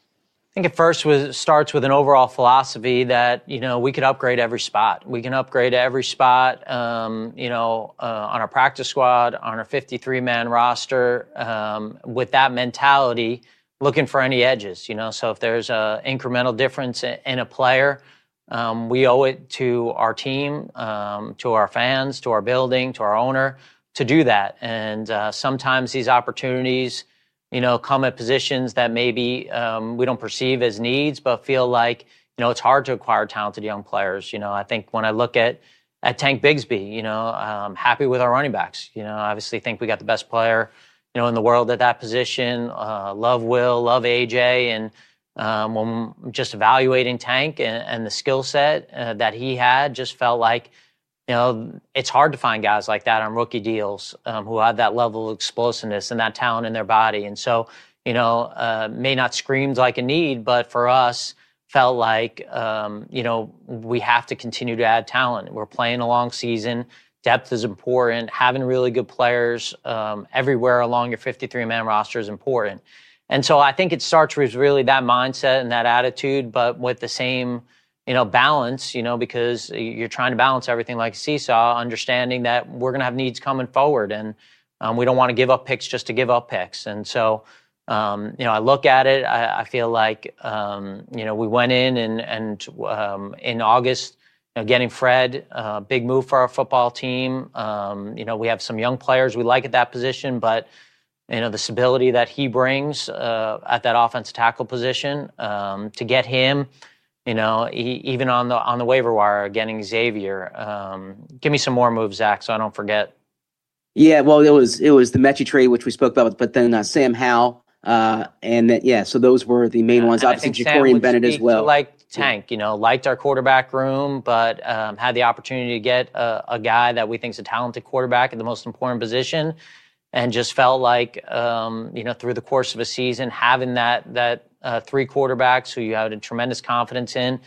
I think it first was starts with an overall philosophy that, you know, we could upgrade every spot. We can upgrade every spot, um, you know, uh, on our practice squad, on our fifty-three man roster, um, with that mentality, looking for any edges, you know. So if there's a incremental difference in, in a player, um, we owe it to our team, um, to our fans, to our building, to our owner to do that. And uh, sometimes these opportunities, you know, come at positions that maybe um, we don't perceive as needs, but feel like, you know, it's hard to acquire talented young players. You know, I think when I look at at Tank Bigsby, you know, I'm happy with our running backs. You know, obviously think we got the best player, you know, in the world at that position. Uh, love Will, love A J, and um, when just evaluating Tank and, and the skill set uh, that he had, just felt like, you know, it's hard to find guys like that on rookie deals um, who have that level of explosiveness and that talent in their body. And so, you know, uh, may not screamed like a need, but for us, felt like, um, you know, we have to continue to add talent. We're playing a long season. Depth is important. Having really good players um, everywhere along your fifty-three man roster is important. And so I think it starts with really that mindset and that attitude, but with the same, you know, balance, you know, because you're trying to balance everything like a seesaw, understanding that we're going to have needs coming forward, and um, we don't want to give up picks just to give up picks. And so, um, you know, I look at it, I, I feel like, um, you know, we went in and, and um, in August, you know, getting Fred, uh, big move for our football team. Um, you know, we have some young players we like at that position, but, you know, the stability that he brings uh, at that offensive tackle position, um, to get him, you know, he, even on the on the waiver wire, getting Xavier. Um, give me some more moves, Zach, so I don't forget. Yeah, well, it was it was the Mechie trade, which we spoke about, but then uh, Sam Howell, uh, and then, yeah, so those were the main ones. And Obviously, Jacorian Bennett as well. Like Tank, you know, liked our quarterback room, but um, had the opportunity to get a, a guy that we think is a talented quarterback at the most important position, and just felt like, um, you know, through the course of a season, having that that. Uh, three quarterbacks who you had a tremendous confidence in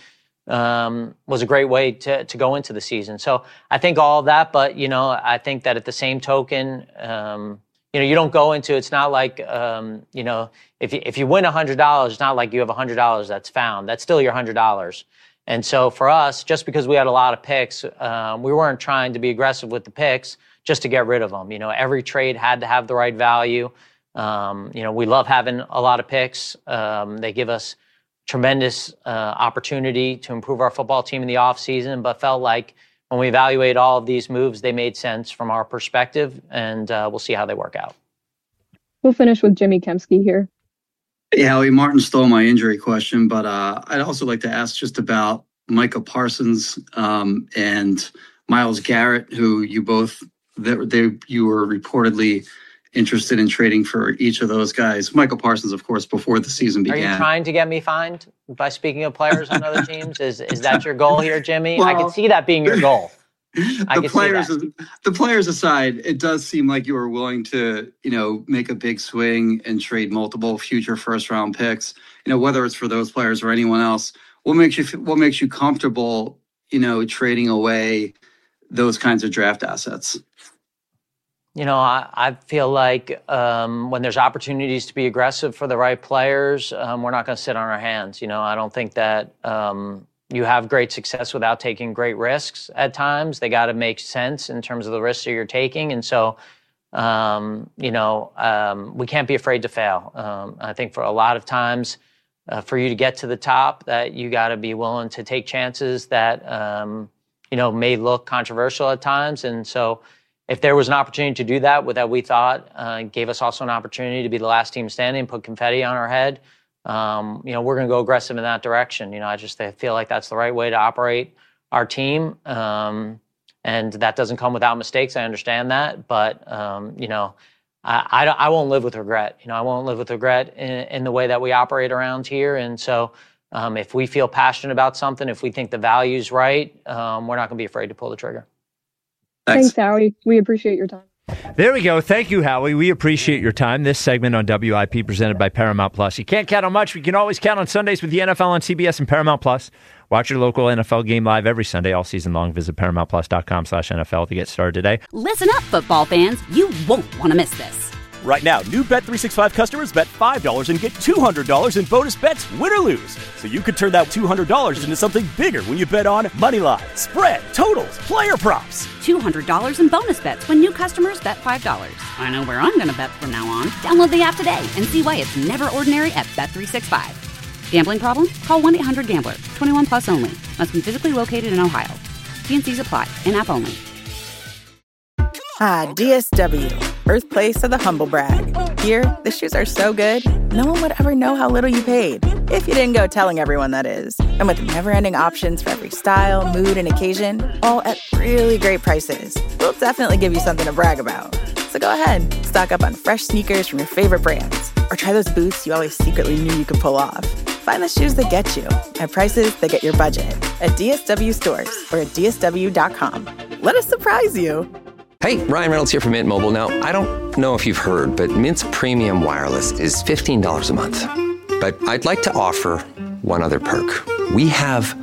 um, was a great way to to go into the season. So I think all of that, but, you know, I think that at the same token, um, you know, you don't go into, it's not like, um, you know, if you, if you win one hundred dollars, it's not like you have one hundred dollars that's found. That's still your one hundred dollars. And so for us, just because we had a lot of picks, um, we weren't trying to be aggressive with the picks just to get rid of them. You know, every trade had to have the right value. Um, you know, we love having a lot of picks. Um, they give us tremendous uh, opportunity to improve our football team in the offseason, but felt like when we evaluate all of these moves, they made sense from our perspective, and uh, we'll see how they work out. We'll finish with Jimmy Kempski here. Hey, Howie, Martin stole my injury question, but uh, I'd also like to ask just about Micah Parsons um, and Myles Garrett, who you both, they, they, you were reportedly interested in trading for each of those guys. Michael Parsons, of course, before the season began. Are you trying to get me fined by speaking of players on other teams? Is is that your goal here, Jimmy? Well, I can see that being your goal. I the players, the players aside, it does seem like you were willing to, you know, make a big swing and trade multiple future first round picks. You know, whether it's for those players or anyone else. What makes you what makes you comfortable, you know, trading away those kinds of draft assets? You know, I, I feel like um, when there's opportunities to be aggressive for the right players, um, we're not going to sit on our hands. You know, I don't think that um, you have great success without taking great risks at times. They got to make sense in terms of the risks that you're taking. And so, um, you know, um, we can't be afraid to fail. Um, I think for a lot of times, uh, for you to get to the top, that you got to be willing to take chances that, um, you know, may look controversial at times. And so, if there was an opportunity to do that, that we thought uh, gave us also an opportunity to be the last team standing, put confetti on our head, um, you know, we're going to go aggressive in that direction. You know, I just I feel like that's the right way to operate our team. Um, and that doesn't come without mistakes. I understand that. But, um, you know, I, I, I won't live with regret. You know, I won't live with regret in, in the way that we operate around here. And so um, if we feel passionate about something, if we think the value's right, um, we're not going to be afraid to pull the trigger. Thanks, Thanks Howie. We appreciate your time. There we go. Thank you, Howie. We appreciate your time. This segment on W I P presented by Paramount Plus. You can't count on much. We can always count on Sundays with the N F L on C B S and Paramount Plus. Watch your local N F L game live every Sunday all season long. Visit paramountplus.com slash NFL to get started today. Listen up, football fans. You won't want to miss this. Right now, new Bet three sixty-five customers bet five dollars and get two hundred dollars in bonus bets, win or lose. So you could turn that two hundred dollars into something bigger when you bet on money line, spread, totals, player props. two hundred dollars in bonus bets when new customers bet five dollars. I know where I'm going to bet from now on. Download the app today and see why it's never ordinary at Bet three sixty-five. Gambling problem? Call one eight hundred gambler. twenty-one plus only. Must be physically located in Ohio. T and C's apply. In-app only. Ah, D S W, birthplace of the humble brag. Here, the shoes are so good, no one would ever know how little you paid. If you didn't go telling everyone, that is. And with never-ending options for every style, mood, and occasion, all at really great prices, we'll definitely give you something to brag about. So go ahead, stock up on fresh sneakers from your favorite brands, or try those boots you always secretly knew you could pull off. Find the shoes that get you at prices that get your budget at D S W stores or at D S W dot com. Let us surprise you. Hey, Ryan Reynolds here from Mint Mobile. Now, I don't know if you've heard, but Mint's premium wireless is fifteen dollars a month. But I'd like to offer one other perk. We have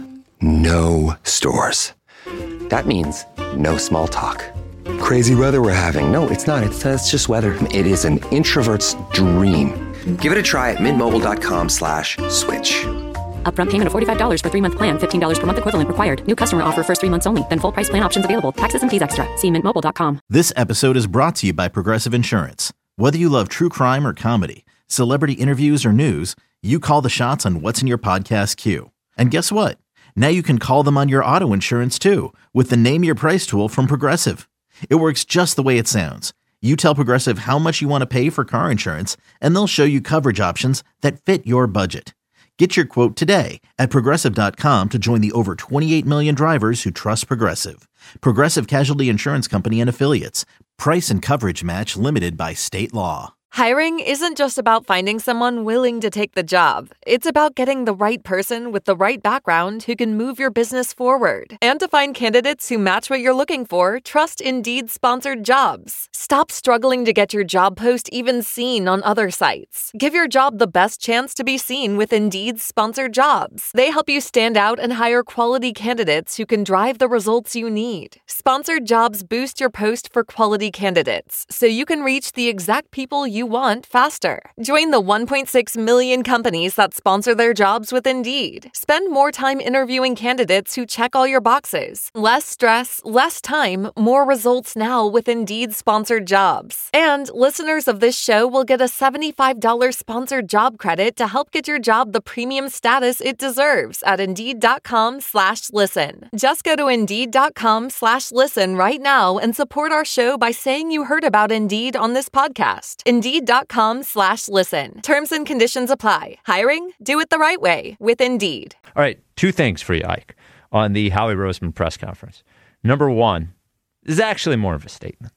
no stores. That means no small talk. Crazy weather we're having. No, it's not. It's, uh, it's just weather. It is an introvert's dream. Give it a try at mintmobile.com slash switch. Upfront payment of forty-five dollars for three-month plan, fifteen dollars per month equivalent required. New customer offer first three months only. Then full price plan options available. Taxes and fees extra. See mint mobile dot com. This episode is brought to you by Progressive Insurance. Whether you love true crime or comedy, celebrity interviews or news, you call the shots on what's in your podcast queue. And guess what? Now you can call them on your auto insurance too with the Name Your Price tool from Progressive. It works just the way it sounds. You tell Progressive how much you want to pay for car insurance, and they'll show you coverage options that fit your budget. Get your quote today at Progressive dot com to join the over twenty-eight million drivers who trust Progressive. Progressive Casualty Insurance Company and Affiliates. Price and coverage match limited by state law. Hiring isn't just about finding someone willing to take the job. It's about getting the right person with the right background who can move your business forward. And to find candidates who match what you're looking for, trust Indeed-sponsored jobs. Stop struggling to get your job post even seen on other sites. Give your job the best chance to be seen with Indeed-sponsored jobs. They help you stand out and hire quality candidates who can drive the results you need. Sponsored jobs boost your post for quality candidates, so you can reach the exact people you want faster. Join the one point six million companies that sponsor their jobs with Indeed. Spend more time interviewing candidates who check all your boxes. Less stress, less time, more results now with Indeed-sponsored jobs. And listeners of this show will get a seventy-five dollars sponsored job credit to help get your job the premium status it deserves at Indeed.com slash listen. Just go to Indeed.com slash listen right now and support our show by saying you heard about Indeed on this podcast. Indeed.com slash listen. Terms and conditions apply. Hiring? Do it the right way with Indeed. All right, two things for you, Ike, on the Howie Roseman press conference. Number one is actually more of a statement.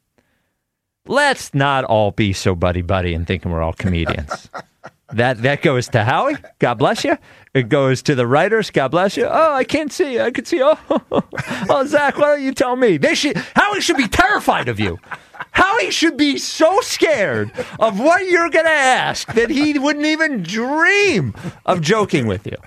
Let's not all be so buddy-buddy and thinking we're all comedians. That that goes to Howie. God bless you. It goes to the writers. God bless you. Oh, I can't see. I can see. Oh, oh, Zach, why don't you tell me? They should. Howie should be terrified of you. Howie should be so scared of what you're going to ask that he wouldn't even dream of joking with you.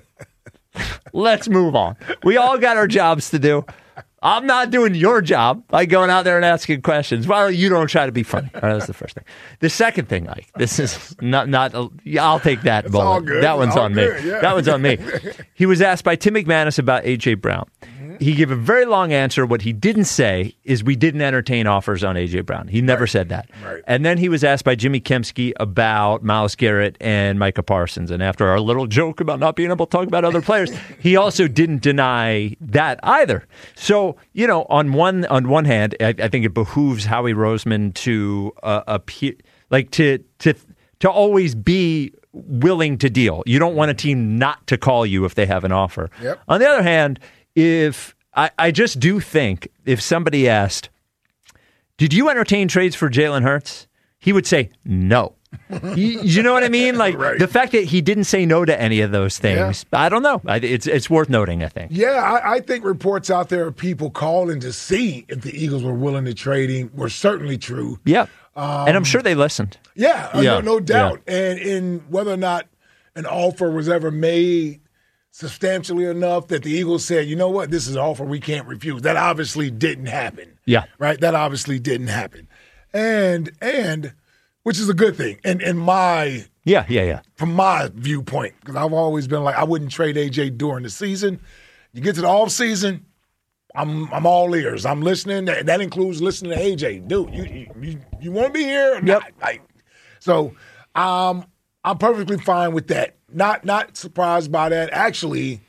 Let's move on. We all got our jobs to do. I'm not doing your job by going out there and asking questions. Well, you don't try to be funny. All right, that's the first thing. The second thing, Ike, this is not, not I'll take that It's bullet. all good. That one's All on good, me. yeah. That one's on me. He was asked by Tim McManus about A J Brown. He gave a very long answer. What he didn't say is we didn't entertain offers on A J Brown. He never Right. said that. Right. And then he was asked by Jimmy Kempski about Myles Garrett and Micah Parsons. And after our little joke about not being able to talk about other players, he also didn't deny that either. So, you know, on one on one hand, I, I think it behooves Howie Roseman to uh, appear, like to to to always be willing to deal. You don't want a team not to call you if they have an offer. Yep. On the other hand, if I, I just do think if somebody asked, did you entertain trades for Jalen Hurts? He would say no. you, you know what I mean? Like Right. the fact that he didn't say no to any of those things. I don't know. I, it's it's worth noting, I think. Yeah, I, I think reports out there of people calling to see if the Eagles were willing to trade him were certainly true. Yeah. Um, and I'm sure they listened. Yeah, uh, Yeah, no, no doubt. yeah. And in whether or not an offer was ever made substantially enough that the Eagles said, you know what, this is an offer we can't refuse. That obviously didn't happen. Yeah. Right? That obviously didn't happen. And and which is a good thing. And in my Yeah, yeah, yeah. from my viewpoint, because I've always been like, I wouldn't trade A J during the season. You get to the off season, I'm I'm all ears. I'm listening. That, that includes listening to A J. Dude, you you, you, you want to be here or not? Like, so um, I'm perfectly fine with that. Not not surprised by that. Actually,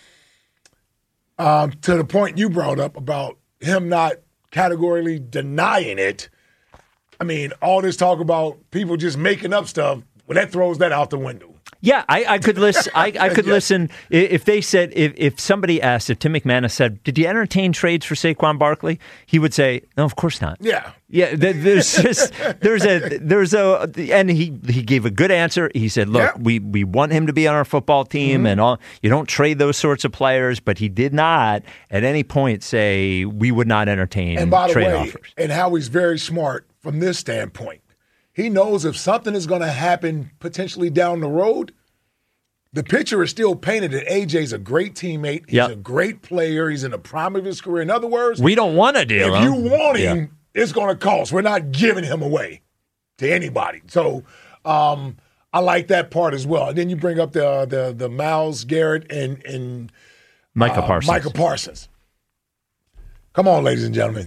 um, to the point you brought up about him not categorically denying it. I mean, all this talk about people just making up stuff, well, that throws that out the window. Yeah, I, I could listen. I, I could Yeah. listen I- if they said if, if somebody asked if Tim McManus said, "Did you entertain trades for Saquon Barkley?" He would say, "No, of course not." Yeah, yeah. th- There's just there's a there's a and he he gave a good answer. He said, "Look, Yeah. we we want him to be on our football team, Mhm. and all. You don't trade those sorts of players." But he did not at any point say we would not entertain And by the trade way, offers. and Howie's very smart from this standpoint. He knows if something is going to happen potentially down the road, the picture is still painted that A J's a great teammate. He's Yep. a great player. He's in the prime of his career. In other words, We don't want to deal. if you him. want Yeah. him, it's going to cost. We're not giving him away to anybody. So um, I like that part as well. And then you bring up the the the Myles Garrett and and Micah uh, Parsons. Micah Parsons. Come on, ladies and gentlemen.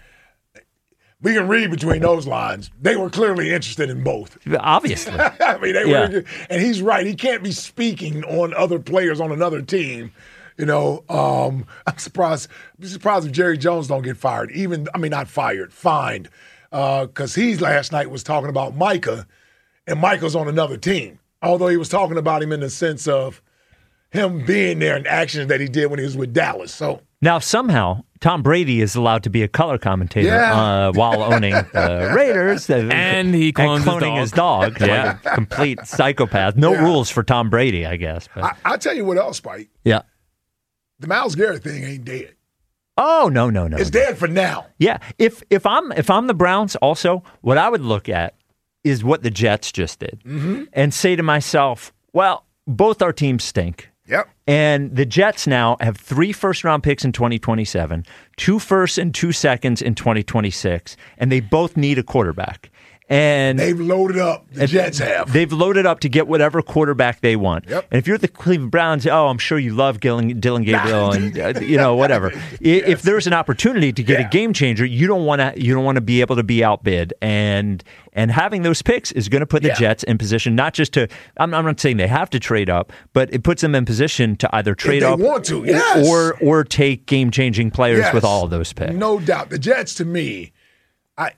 We can read between those lines. They were clearly interested in both. Obviously. I mean, they Yeah. were, and he's right. He can't be speaking on other players on another team. You know, um, I'm surprised. I'm surprised if Jerry Jones don't get fired. Even, I mean, not fired, fined, because he last night was talking about Micah, and Micah's on another team. Although he was talking about him in the sense of him being there and actions that he did when he was with Dallas. So. Now, somehow, Tom Brady is allowed to be a color commentator Yeah. uh, while owning the Raiders. And he clones his cloning dog. his dog. Yeah. Like a complete psychopath. No Yeah. rules for Tom Brady, I guess. But I, I'll tell you what else, Spike. yeah. The Myles Garrett thing ain't dead. Oh, no, no, no. It's dead for now. Yeah. If if I'm if I'm the Browns, also, what I would look at is what the Jets just did Mm-hmm. and say to myself, well, both our teams stink. Yep. And the Jets now have three first-round picks in twenty twenty-seven, two firsts and two seconds in twenty twenty-six, and they both need a quarterback. And they've loaded up. The Jets have. They've loaded up to get whatever quarterback they want. Yep. And if you're the Cleveland Browns, oh, I'm sure you love Dylan, Dylan Gabriel and uh, you know whatever. I- If there's an opportunity to get Yeah. a game changer, you don't want to. You don't want to be able to be outbid. And and having those picks is going to put the Yeah. Jets in position, not just to. I'm, I'm not saying they have to trade up, but it puts them in position to either trade they up want to, or- yes. or or take game changing players Yes. with all of those picks. No doubt. The Jets, to me, I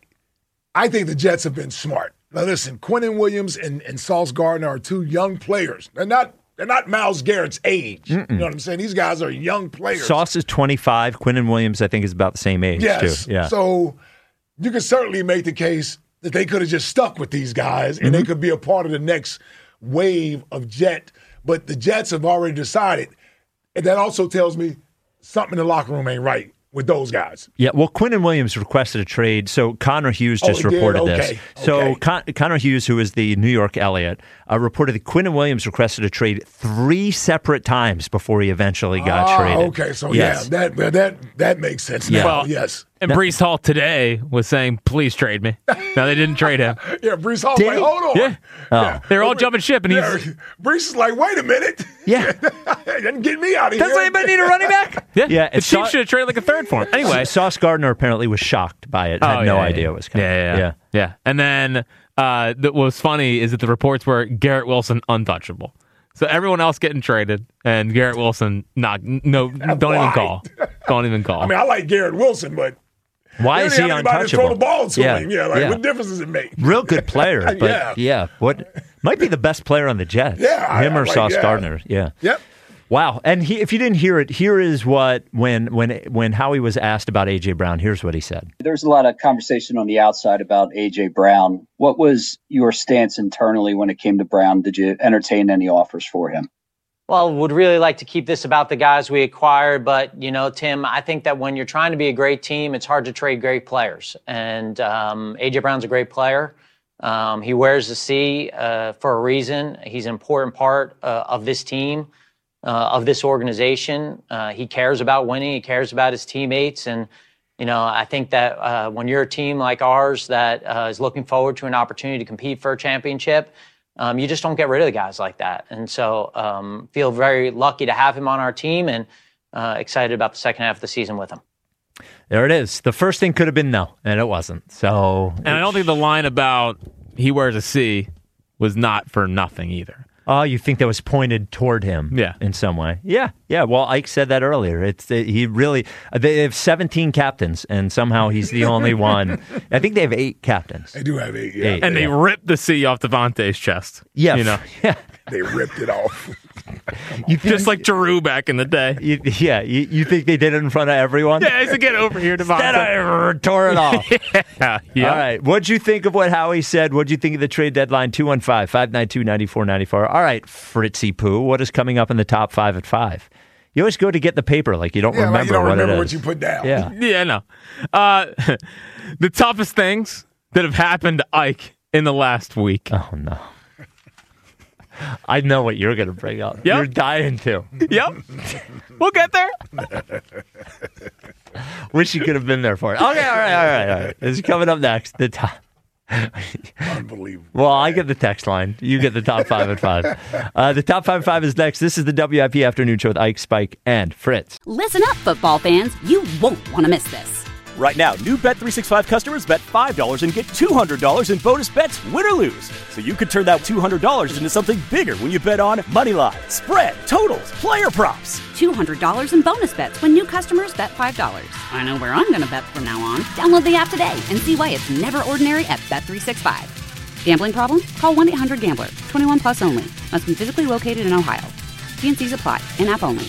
I think the Jets have been smart. Now listen, Quinnen Williams and, and Sauce Gardner are two young players. They're not they're not Myles Garrett's age. You know what I'm saying? These guys are young players. Sauce is twenty-five. Quinnen Williams, I think, is about the same age Yes. too. Yeah. So you can certainly make the case that they could have just stuck with these guys and Mm-hmm. they could be a part of the next wave of Jet. But the Jets have already decided. And that also tells me something in the locker room ain't right with those guys. Yeah, well, Quinnen Williams requested a trade, so Connor Hughes Oh, just he did? reported Okay, this. So okay. Con- Connor Hughes, who is the New York Elliott, uh, reported that Quinnen Williams requested a trade three separate times before he eventually got Ah, traded. okay, so Yes. yeah, that that that makes sense now. Well, yes. And Brees Hall today was saying, please trade me. No, they didn't trade him. Yeah, Brees Hall's Did like, he? hold on. Yeah. Oh. They're all jumping ship, and he's. Yeah, Brees is like, wait a minute. Yeah. Doesn't get me out of Does here. anybody need a running back? Yeah, Yeah, the and Chiefs Sau- should have traded like a third for him. Anyway, Sauce Gardner apparently was shocked by it. Had Oh, no yeah, idea yeah. it was coming. Yeah, yeah, yeah. yeah. And then uh, th- what was funny is that the reports were Garrett Wilson untouchable. So everyone else getting traded, and Garrett Wilson not no don't Why? even call, don't even call. I mean, I like Garrett Wilson, but Why they is don't he have anybody to throw the untouchable? ball to Yeah, him. Yeah, like yeah. what difference does it make? Real good player, but Yeah. yeah. what might be the best player on the Jets? Yeah, I- him I or like- Sauce yeah. Gardner. Yeah. Yep. Wow. And he, if you didn't hear it, here is what, when when when Howie was asked about A J Brown, here's what he said. There's a lot of conversation on the outside about A J Brown. What was your stance internally when it came to Brown? Did you entertain any offers for him? Well, would really like to keep this about the guys we acquired, but, you know, Tim, I think that when you're trying to be a great team, it's hard to trade great players. And um, A J Brown's a great player. Um, he wears the C uh, for a reason. He's an important part uh, of this team, uh, of this organization. Uh, he cares about winning. He cares about his teammates. And, you know, I think that uh, when you're a team like ours that uh, is looking forward to an opportunity to compete for a championship, Um, you just don't get rid of the guys like that. And so um, feel very lucky to have him on our team and uh, excited about the second half of the season with him. There it is. The first thing could have been no, and it wasn't. So, And I don't think the line about he wears a C was not for nothing either. Oh, you think that was pointed toward him? Yeah, in some way. Yeah, yeah. Well, Ike said that earlier. It's he really. They have seventeen captains, and somehow he's the only one. I think they have eight captains. They do have eight. Yeah, eight, and they yeah. ripped the C off Devontae's chest. Yeah, you know. Yeah, they ripped it off. You think, just like Drew back in the day. You, yeah, you, you think they did it in front of everyone? Yeah, I said, get over here, Devonta. Instead, I tore it off. yeah, yeah. All right. What'd you think of what Howie said? What'd you think of the trade deadline? two one five, five nine two, nine four nine four. All right, Fritzy Poo, what is coming up in the top five at five? You always go to get the paper like you don't yeah, remember like you don't what remember it what is. you put down. Yeah, yeah, no. Uh, the toughest things that have happened to Ike in the last week. Oh, no. I know what you're going to bring up. Yep. You're dying to. Yep. We'll get there. Wish you could have been there for it. Okay, all right, all right, all right. This is coming up next. The top. Unbelievable. Well, I get the text line. You get the top five at five. Uh, the top five at five is next. This is the W I P Afternoon Show with Ike, Spike, and Fritz. Listen up, football fans. You won't want to miss this. Right now, new Bet three sixty-five customers bet five dollars and get two hundred dollars in bonus bets, win or lose. So you could turn that two hundred dollars into something bigger when you bet on moneyline, spread, totals, player props. two hundred dollars in bonus bets when new customers bet five dollars. I know where I'm going to bet from now on. Download the app today and see why it's never ordinary at Bet three sixty-five. Gambling problem? Call one eight hundred gambler. twenty-one plus only. Must be physically located in Ohio. T and C's apply. In-app only.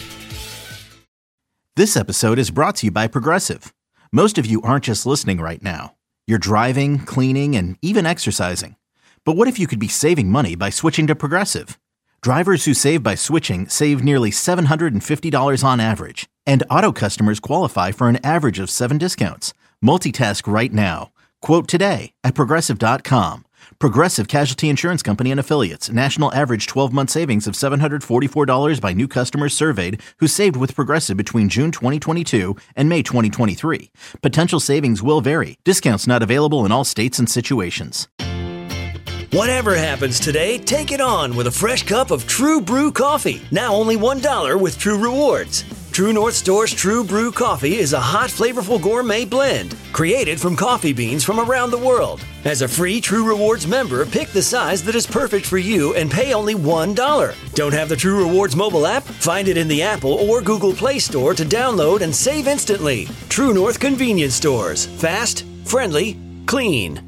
This episode is brought to you by Progressive. Most of you aren't just listening right now. You're driving, cleaning, and even exercising. But what if you could be saving money by switching to Progressive? Drivers who save by switching save nearly seven hundred fifty dollars on average. And auto customers qualify for an average of seven discounts. Multitask right now. Quote today at Progressive dot com. Progressive Casualty Insurance Company and Affiliates. National average twelve-month savings of seven hundred forty-four dollars by new customers surveyed who saved with Progressive between June twenty twenty-two and May twenty twenty-three. Potential savings will vary. Discounts not available in all states and situations. Whatever happens today, take it on with a fresh cup of True Brew coffee. Now only one dollar with True Rewards. True North Store's True Brew coffee is a hot, flavorful gourmet blend created from coffee beans from around the world. As a free True Rewards member, pick the size that is perfect for you and pay only one dollar. Don't have the True Rewards mobile app? Find it in the Apple or Google Play Store to download and save instantly. True North Convenience Stores. Fast, friendly, clean.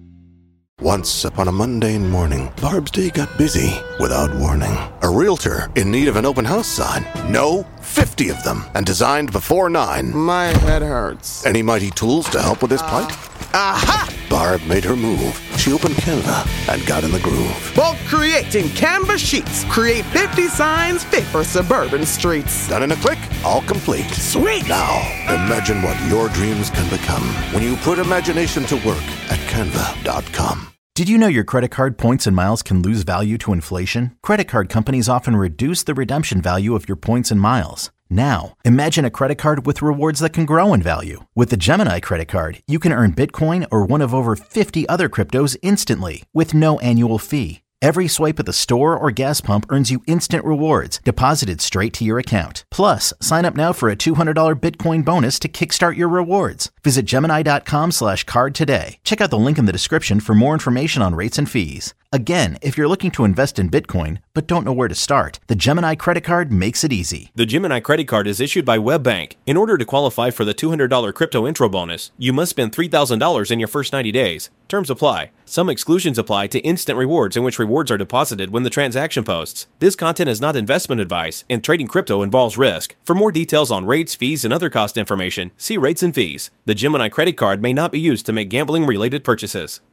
Once upon a mundane morning, Barb's day got busy without warning. A realtor in need of an open house sign. No, fifty of them, and designed before nine. My head hurts. Any mighty tools to help with this plight? Aha! Barb made her move. She opened Canva and got in the groove. Bulk creating Canva sheets. Create fifty signs fit for suburban streets. Done in a click, all complete. Sweet! Now, imagine what your dreams can become when you put imagination to work at canva dot com. Did you know your credit card points and miles can lose value to inflation? Credit card companies often reduce the redemption value of your points and miles. Now, imagine a credit card with rewards that can grow in value. With the Gemini credit card, you can earn Bitcoin or one of over fifty other cryptos instantly with no annual fee. Every swipe at the store or gas pump earns you instant rewards deposited straight to your account. Plus, sign up now for a two hundred dollars Bitcoin bonus to kickstart your rewards. Visit Gemini dot com slash card today. Check out the link in the description for more information on rates and fees. Again, if you're looking to invest in Bitcoin but don't know where to start, the Gemini credit card makes it easy. The Gemini credit card is issued by WebBank. In order to qualify for the two hundred dollars crypto intro bonus, you must spend three thousand dollars in your first ninety days. Terms apply. Some exclusions apply to instant rewards, in which rewards are deposited when the transaction posts. This content is not investment advice, and trading crypto involves risk. For more details on rates, fees, and other cost information, see rates and fees. The Gemini credit card may not be used to make gambling-related purchases.